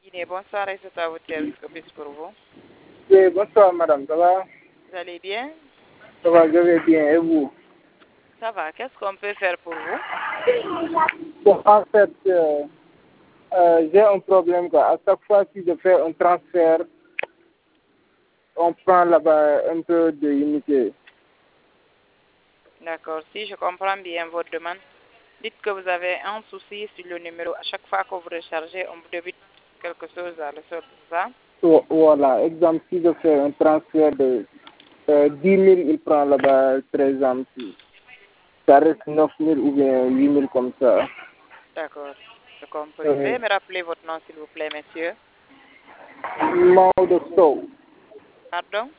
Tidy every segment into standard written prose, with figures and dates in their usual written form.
Guinée. Bonsoir et c'est à votre service. Que puis-je pour vous? Oui, bonsoir madame, ça va? Vous allez bien? Ça va, je vais bien, et vous? Ça va. Qu'est-ce qu'on peut faire pour vous? Bon, en fait, j'ai un problème, quoi. À chaque fois que je fais un transfert, on prend là-bas un peu de unité. D'accord. Si je comprends bien votre demande, dites que vous avez un souci sur le numéro. À chaque fois que vous rechargez, on vous débite quelque chose à la sorte de ça. Voilà, exemple, si je fais un transfert de 10 000, il prend là-bas 13 ans. Ça reste 9 000 ou bien 8 000 comme ça. D'accord. Je comprends. Veuillez me rappeler votre nom, s'il vous plaît, monsieur. Maodo Sow. Pardon?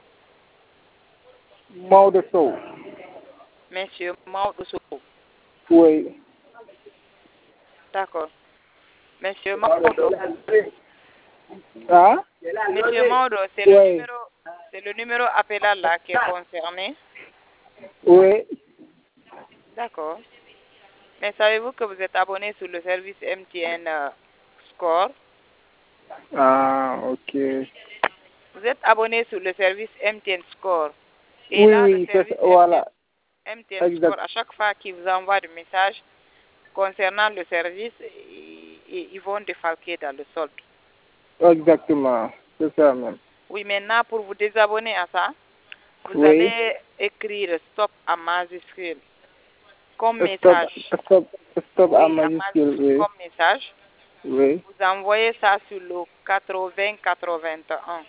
Maodo Sow. Monsieur Maodo Sow. Oui. D'accord. Monsieur Maodo. Ah? Monsieur Maodo, c'est Oui. le numéro appelant là qui est concerné. Oui. D'accord. Mais savez-vous que vous êtes abonné sur le service MTN Score? Ah, ok. Vous êtes abonné sur le service MTN Score. Et Oui, là, le oui, service voilà. MTN Exact. Score, à chaque fois qu'il vous envoie des messages concernant le service, ils vont défalquer dans le solde. Exactement. C'est ça même. Oui, maintenant, pour vous désabonner à ça, vous Oui. allez écrire stop en majuscule comme Stop, message. stop à Oui, en majuscule, majuscule oui. comme message. Oui. Vous envoyez ça sur le 8081.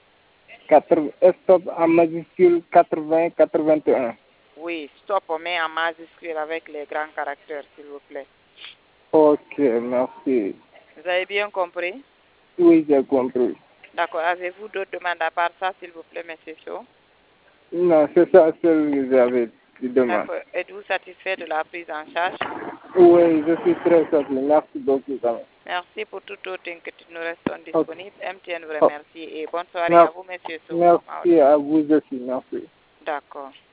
Stop à majuscule 80-81. Oui, stop, mais en majuscule avec les grands caractères, s'il vous plaît. Ok, merci. Vous avez bien compris? Oui, j'ai compris. D'accord. Avez-vous d'autres demandes à part ça, s'il vous plaît, monsieur Sow? Non, c'est ça seul que j'avais demandé. D'accord. Êtes-vous satisfait de la prise en charge? Oui, je suis très satisfait. Merci beaucoup. Quand même. Merci pour toute autre inquiétude. Nous restons Ok. disponibles. MTN vous Oh, remercie et bonne soirée à vous, monsieur Sow. merci à vous aussi. Merci. D'accord.